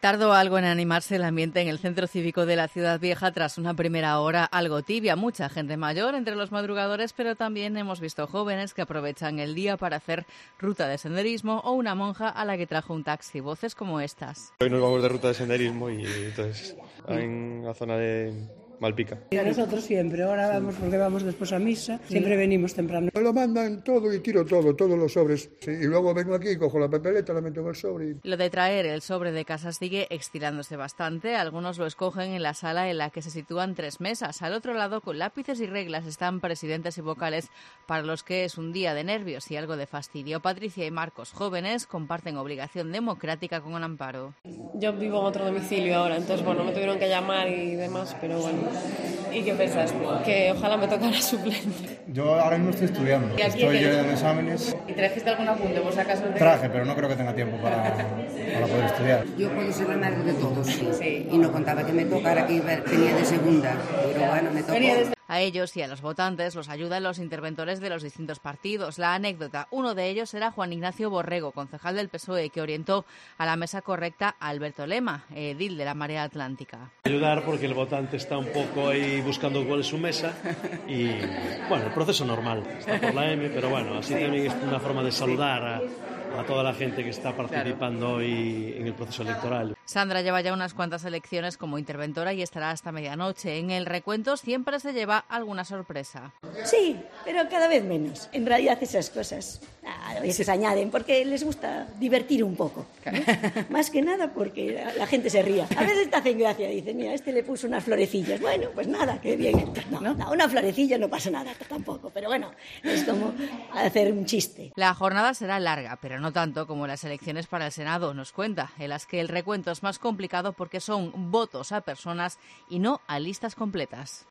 Tardó algo en animarse el ambiente en el centro cívico de la Ciudad Vieja tras una primera hora algo tibia. Mucha gente mayor entre los madrugadores, pero también hemos visto jóvenes que aprovechan el día para hacer ruta de senderismo o una monja a la que trajo un taxi. Voces como estas. Hoy nos vamos de ruta de senderismo y entonces en la zona de Malpica. Y nosotros siempre, ahora vamos porque vamos después a misa, siempre venimos temprano. Me lo mandan todo y tiro todo, todos los sobres. Sí, y luego vengo aquí, cojo la papeleta, la meto en el sobre. Lo de traer el sobre de casa sigue estirándose bastante. Algunos lo escogen en la sala en la que se sitúan 3 mesas. Al otro lado, con lápices y reglas, están presidentes y vocales para los que es un día de nervios y algo de fastidio. Patricia y Marcos, jóvenes, comparten obligación democrática con un Amparo. Yo vivo en otro domicilio ahora, entonces bueno, me tuvieron que llamar y demás, pero bueno. ¿Y qué pensaste? Que ojalá me tocara suplente. Yo ahora mismo estoy estudiando, estoy en exámenes. ¿Y trajiste algún apunte por si acaso? Traje, pero no creo que tenga tiempo para poder estudiar. Yo puedo ser la madre de todos, sí. Y no contaba que me tocara, que venía de segunda, pero bueno, me tocó. A ellos y a los votantes los ayudan los interventores de los distintos partidos. La anécdota, uno de ellos era Juan Ignacio Borrego, concejal del PSOE, que orientó a la mesa correcta a Alberto Lema, edil de la Marea Atlántica. Ayudar porque el votante está un poco ahí buscando cuál es su mesa y, bueno, el proceso normal, está por la M, pero bueno, así también es una forma de saludar a toda la gente que está participando hoy en el proceso electoral. Sandra lleva ya unas cuantas elecciones como interventora y estará hasta medianoche. En el recuento siempre se lleva alguna sorpresa. Sí, pero cada vez menos. En realidad esas cosas a veces añaden porque les gusta divertir un poco, ¿no? Más que nada porque la gente se ría. A veces te hacen gracia, dicen, mira, este le puso unas florecillas. Bueno, pues nada, qué bien. No, una florecilla no pasa nada tampoco, pero bueno, es como hacer un chiste. La jornada será larga, pero no tanto como las elecciones para el Senado, nos cuenta, en las que el recuento es más complicado porque son votos a personas y no a listas completas.